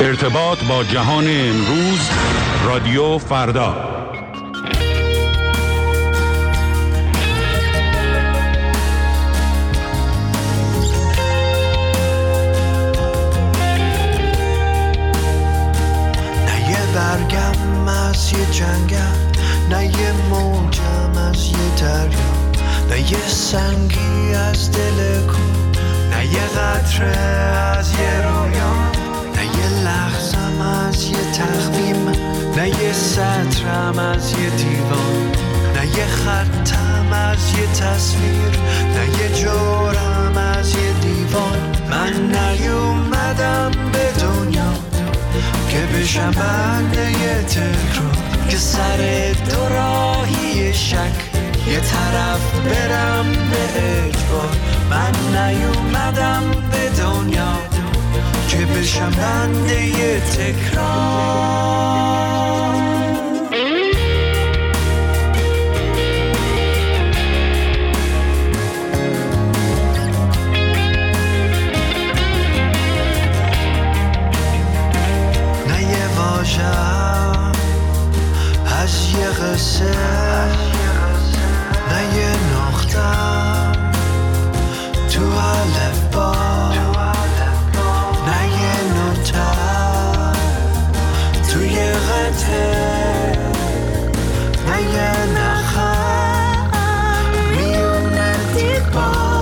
ارتباط با جهان امروز، رادیو فردا. نه یه برگم از یه جنگم، نه یه موجم از یه دریا، نه یه سنگی از دل کو، نه یه قطره از یه رویا، نه یه لحظم از یه تقویم، نه یه سطرم از یه دیوان، نه یه خطم از یه تصویر، نه یه جورم از یه دیوان. من نیومدم به دنیا که بشم بنده یه تکرار، که سر دوراهی شک یه طرف برم به اجبار. من نیومدم به دنیا که بشم بنده یه تکرار. نه یه واژه‌ام از یه قصه، نه یه نقطه‌ام تو الفبا، نه یه نوتم توی قطعه، نه یه نخم میونه دیوار.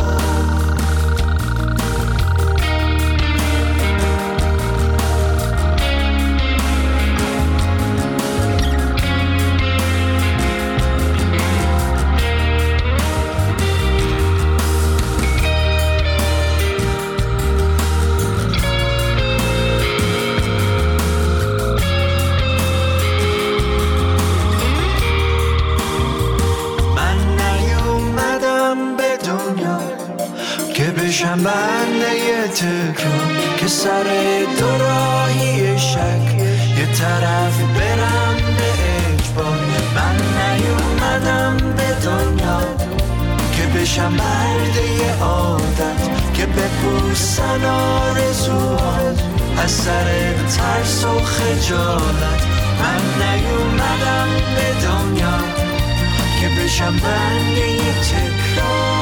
بشم بنده یه تکرار، که سر دوراهی شک یه طرف برم به اجبار. من نیومدم به دنیا که بشم برده یه عادت، که بپوسن آرزوها از سر ترس و خجالت. من نیومدم به دنیا که بشم بنده یه تکرار.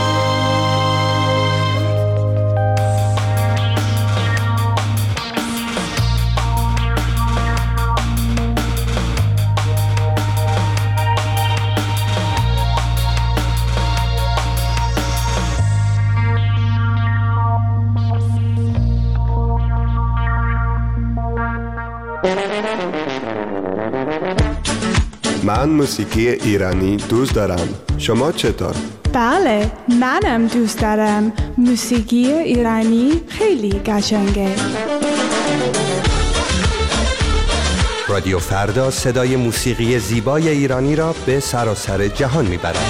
من موسیقی ایرانی دوست دارم. شما چطور؟ بله، منم دوست دارم. موسیقی ایرانی خیلی قشنگه. رادیو فردا صدای موسیقی زیبای ایرانی را به سراسر جهان میبرد.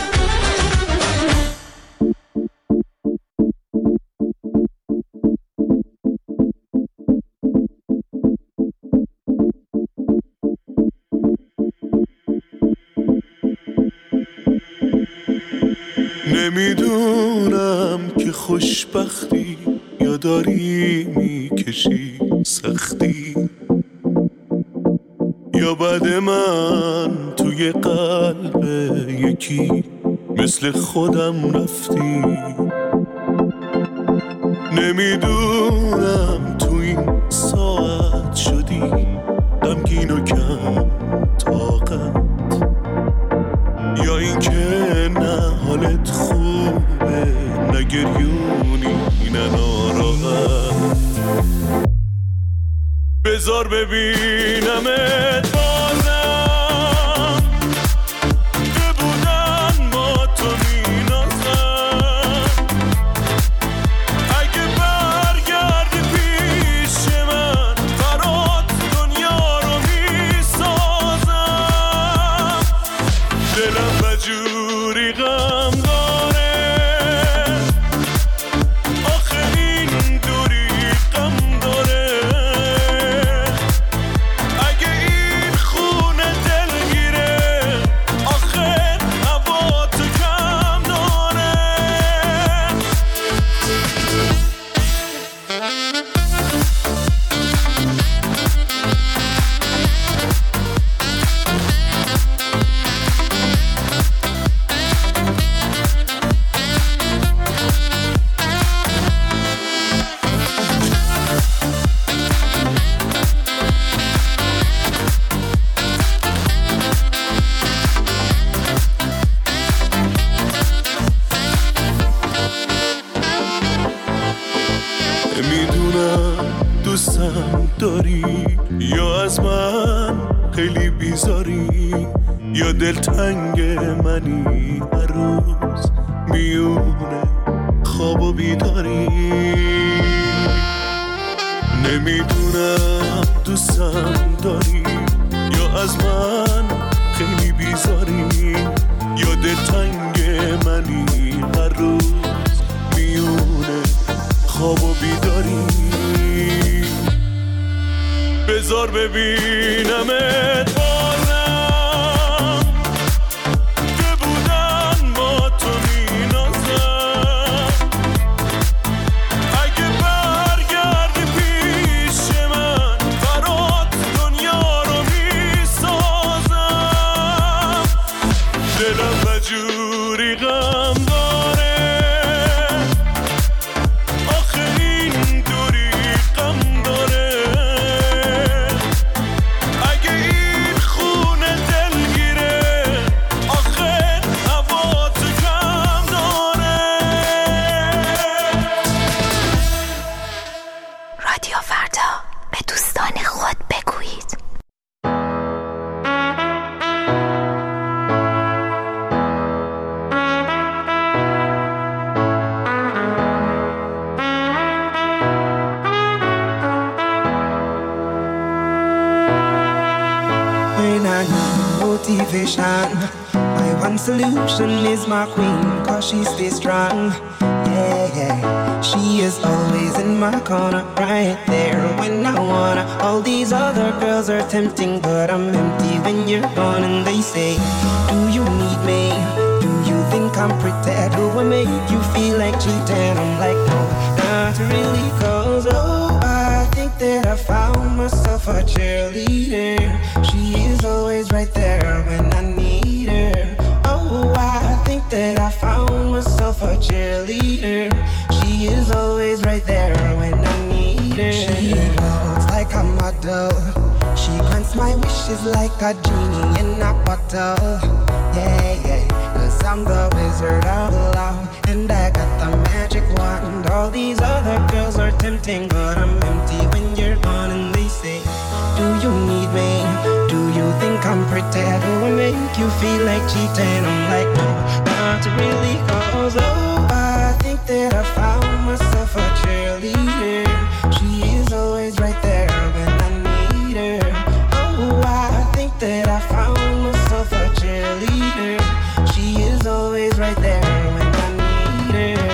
نمیدونم که خوشبختی یا داری میکشی سختی، یا بعد من توی قلب یکی مثل خودم رفتی. نمیدونم تو این ساعت شدی غمگین و کم طاقت، یا این که نه حالت خوبه، نه گریونی نه ناراحت. بذار ببینمت بازم، که بودن ما تو مینازم. اگه برگردی پیش من برات دنیا رو میسازم. دلم بجوری غم داره، آخه این دوری غم داره. اگه این دوستم داری یا از من خیلی بیزاری یا دلتنگ منی هر روز میونه خواب و بیداری نمیدونم دوستم داری یا از من خیلی بیزاری یا دلتنگ منی هر روز میونه خواب و بیداری بذار ببینمت بازم که بودن با تو مینازم اگه برگردی پیش من برات دنیا رو میسازم دلم بجوری غم داره آخه این دوری غم داره اگه این خونه دلگیره آخه هوا تو کم داره رادیو فردا به دوستان خود بگویید. When I need motivation, my one solution is my queen, cause she stays strong. Yeah, yeah. She is always in my corner, right there when I wanna. All these other girls are tempting, but I'm empty when you're gone. And they say, do you need me? Do you think I'm pretty? Do I make you feel like cheating? I'm like, no, not really, cause oh, I think that I found myself a cheerleader. She is always right there when I need her. Oh, I think that I found myself a cheerleader. She is always right there when I need her. She looks like a model. She grants my wishes like a genie in a bottle. Yeah, yeah. Cause I'm the wizard of love, and I got the magic wand. All these other girls are tempting, but I'm empty when you're gone. And they say, do you need me? Do you think I'm pretty? Do I make you feel like cheating? I'm like, no, not really, cause oh, I think that I found myself a cheerleader. She is always right there when I need her. Oh, I think that I found myself a cheerleader. She is always right there when I need her.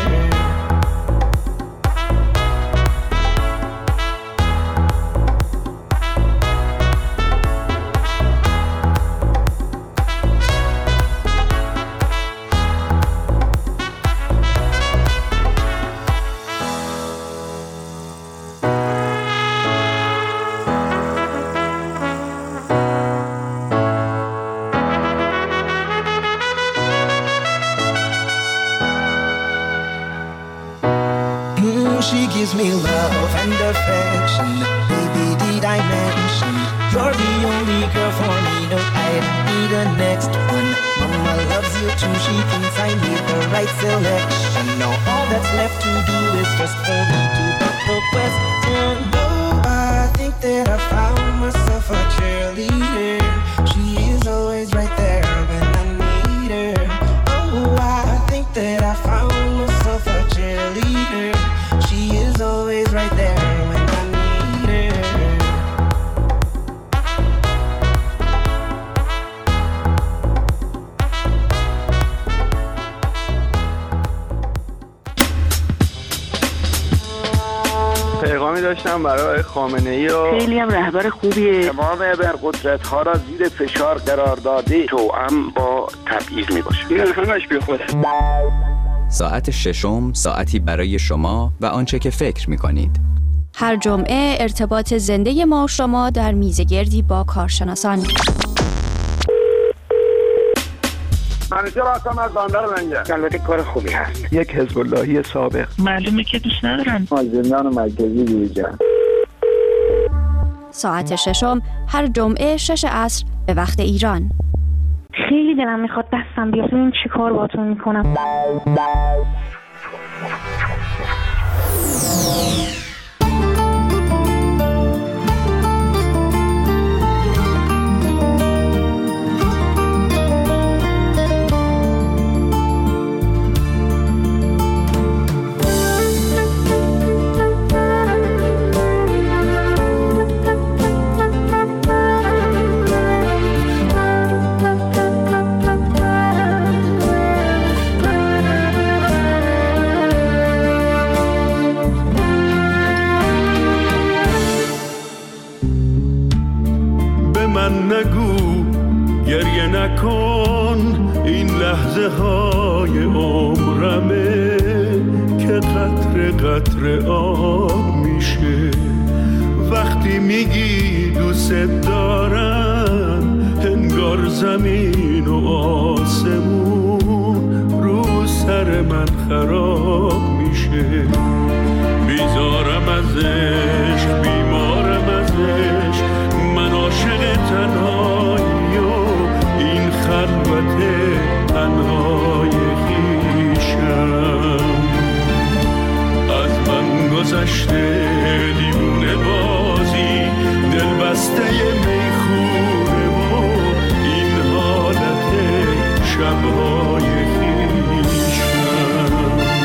She gives me love and affection. Baby, did I mention you're the only girl for me? No, I don't need a next one. Mama loves you too. She thinks I made the right selection. Now all that's left to do is just for me to put the question. Oh, I think that I found myself a cheerleader. She is always right there when I need her. Oh, I think that I found myself a cheerleader. She is always right there when I need her. پیغامی داشتم برای خامنه‌ای و خیلی هم رهبر خوبیه. تمام ابرقدرت‌ها را زیر فشار قرار داده توأم با تبعیض میباشه. این همش بی خوده. ساعت ششم ساعتی برای شما و آنچه که فکر می‌کنید. هر جمعه ارتباط زنده ما و شما در میزگردی با کارشناسان. منیجر هستم از بندر منگه. البته کار خوبی هست. یک حزب اللهی سابق. معلومه که دوست ندارن. از زندان مرکزی بیرون. ساعت ششم هر جمعه 6 عصر به وقت ایران. خیلی دلم میخواد دستم بیاد. این چی کار باهاتون میکنم؟ من نگو گریه نکن، این لحظه های عمرمه که قطره قطره آب میشه. وقتی میگی دوست دارم انگار زمین و آسمون رو سر من خراب میشه. بیزارم ازش، بیمارم ازش، من عاشق تنهایی و این خلوت تنهای خویشم. از من گذشته دیوونه بازی، دل بسته میخونه و این حالت شبهای خویشم.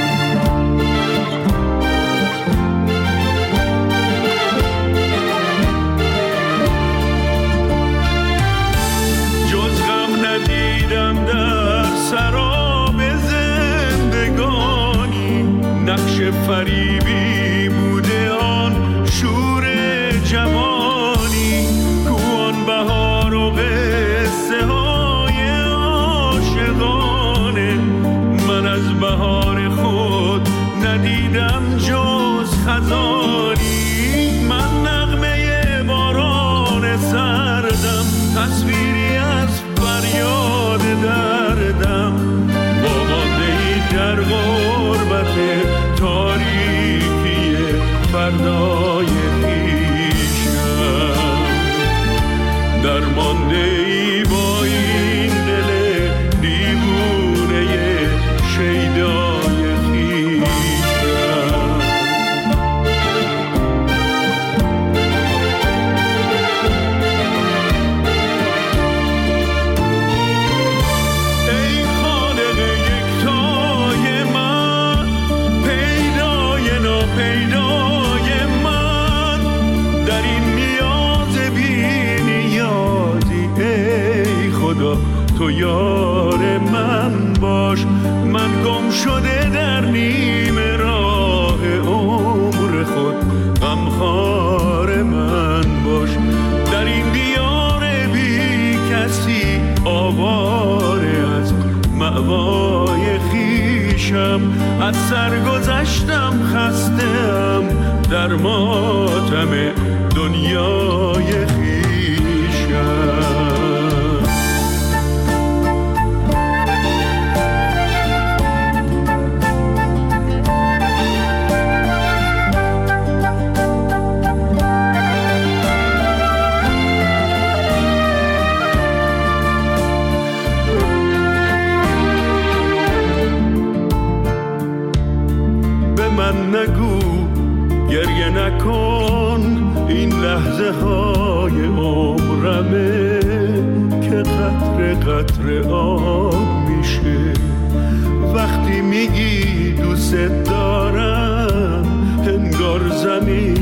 جز غم ندیدم در سراب زندگانی، نقش فریبی بوده آن شور جوانی. کوان بهار و قصه های عاشقانه، من از بهار خود ندیدم جز خزانی. من نغمه باران سردم، تصویری از فریاد دردم، با ماندهی در غربت تاریکی فردای خویشم. درماندهی با این دل دیوونه شیدای خویشم. ای خالق یکتای من، پیدای ناپیدای من، در این نیاز بی نیازی ای خدا تو یار من باش. من گم شده در نیم راه عمر خود، غمخوار من باش. در این دیار بی کسی آواره از مأوای خویشم. از سر گذشتم خسته‌ام در ماتم دنیای خویشم. نگو گریه نکن، این لحظه های عمرمه که قطره قطره آب میشه. وقتی میگی دوست دارم انگار زمین